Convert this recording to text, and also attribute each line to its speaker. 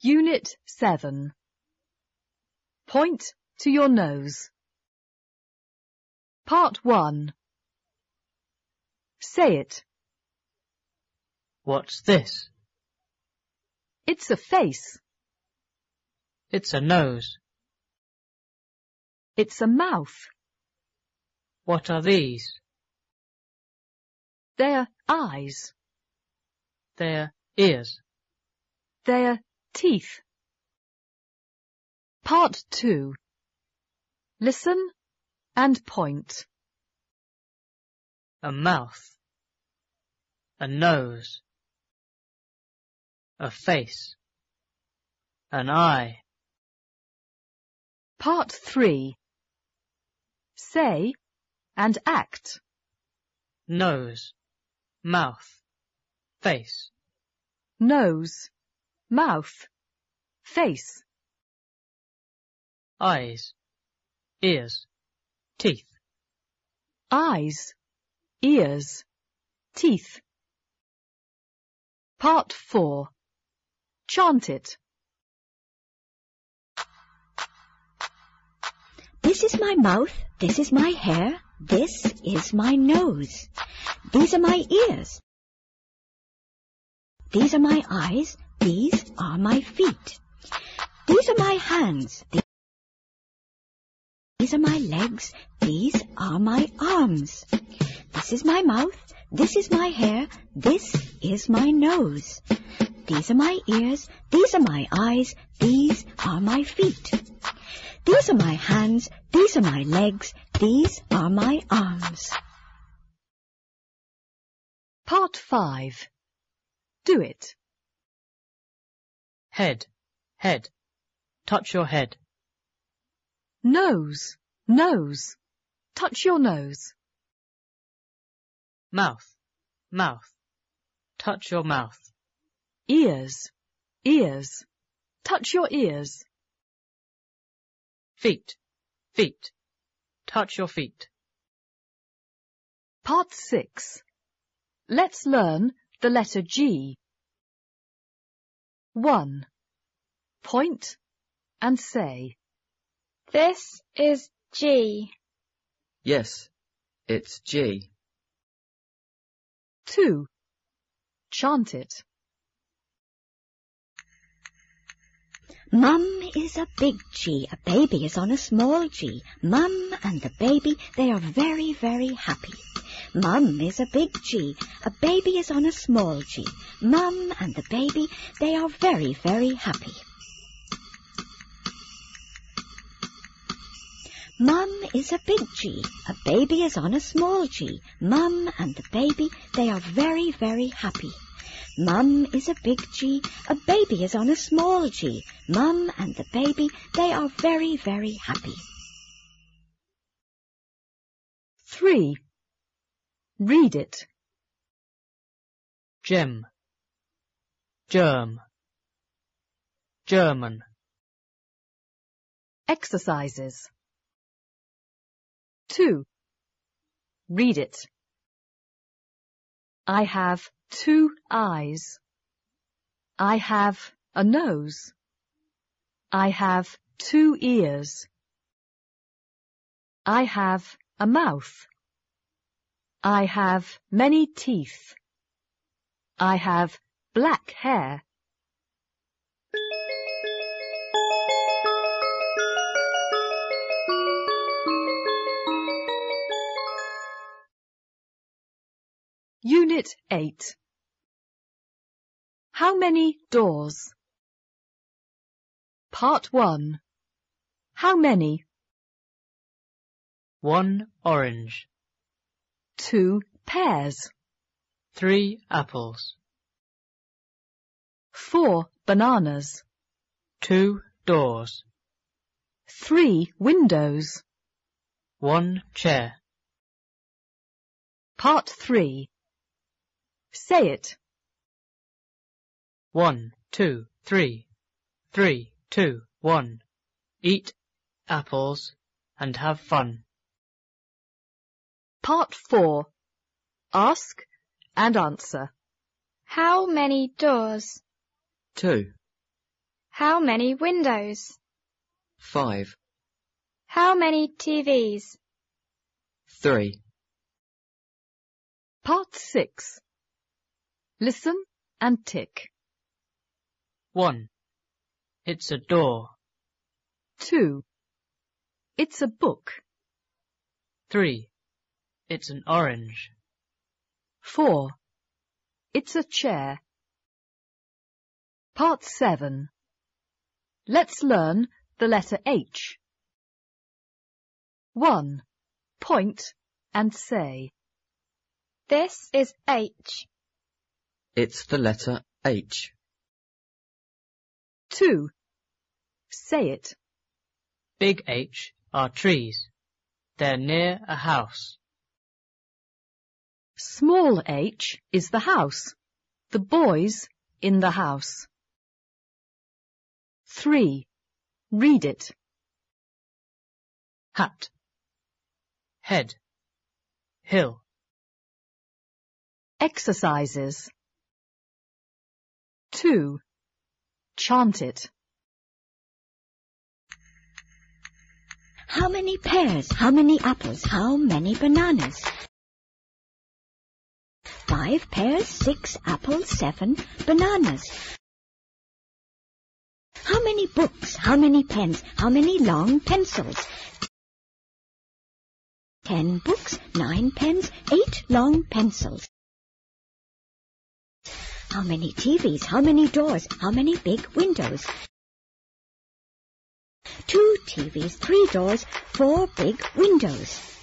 Speaker 1: Unit 7. Point to your nose. Part 1. Say it.
Speaker 2: What's this?
Speaker 1: It's a face.
Speaker 2: It's a nose.
Speaker 1: It's a mouth.
Speaker 2: What are these?
Speaker 1: They're eyes.
Speaker 2: They're ears.
Speaker 1: They're teeth. Part 2. Listen and point.
Speaker 2: A mouth. A nose. A face. An eye.
Speaker 1: Part 3. Say and act.
Speaker 2: Nose. Mouth. Face.
Speaker 1: Nose, mouth, face.
Speaker 2: Eyes. Ears. Teeth.
Speaker 1: Eyes, ears, teeth. Part 4. Chant it.
Speaker 3: This is my mouth, this is my hair, this is my nose. These are my ears. These are my eyes, these are my feet. These are my hands, these are my legs, these are my arms. This is my mouth, this is my hair, this is my nose. These are my ears, these are my eyes, these are my feet. These are my hands, these are my legs, these are my arms.
Speaker 1: Part 5. Do it.
Speaker 2: Head. Head. Touch your head.
Speaker 1: Nose, nose. Touch your nose.
Speaker 2: Mouth. Mouth. Touch your mouth.
Speaker 1: Ears, ears. Touch your ears.
Speaker 2: Feet. Feet. Touch your feet.
Speaker 1: Part 6. Let's learn the letter G. 1. Point and say.
Speaker 4: This is G.
Speaker 5: Yes, it's G.
Speaker 1: 2. Chant it.
Speaker 3: Mum is a big G, a baby is on a small G. Mum and the baby, they are very, very happy. Mum is a big G, a baby is on a small G. Mum and the baby, they are very, very happy. Mum is a big G, a baby is on a small G. Mum and the baby, they are very, very happy. Mum is a big G, a baby is on a small G. Mum and the baby, they are very, very happy.
Speaker 1: 3. Read it.
Speaker 2: Gem. Germ. German.
Speaker 1: Exercises. 2. Read it. I have 2 eyes. I have a nose. I have 2 ears. I have a mouth. I have many teeth. I have black hair. Unit 8. How many doors? Part 1. How many?
Speaker 2: 1 orange.
Speaker 1: 2 pears.
Speaker 2: 3 apples.
Speaker 1: 4 bananas.
Speaker 2: 2 doors.
Speaker 1: 3 windows.
Speaker 2: 1 chair.
Speaker 1: Part 3. Say it.
Speaker 2: 1, 2, 3. 3, 2, 1. Eat apples and have fun.
Speaker 1: Part 4. Ask and answer.
Speaker 4: How many doors?
Speaker 5: 2.
Speaker 4: How many windows?
Speaker 5: 5,
Speaker 4: How many TVs?
Speaker 5: 3.
Speaker 1: Part 6. Listen and tick.
Speaker 2: 1. It's a door.
Speaker 1: 2. It's a book.
Speaker 2: 3. It's an orange.
Speaker 1: 4. It's a chair. Part 7. Let's learn the letter H. 1. Point and say.
Speaker 4: This is H.
Speaker 5: It's the letter H.
Speaker 1: 2. Say it.
Speaker 2: Big H are trees. They're near a house.
Speaker 1: Small h is the house. The boys in the house. 3. Read it.
Speaker 2: Hat. Head. Hill.
Speaker 1: Exercises. 2. Chant it.
Speaker 3: How many pears? How many apples? How many bananas? 5 pears, 6 apples, 7 bananas. How many books? How many pens? How many long pencils? 10 books, 9 pens, 8 long pencils. How many TVs? How many doors? How many big windows? 2 TVs, 3 doors, 4 big windows.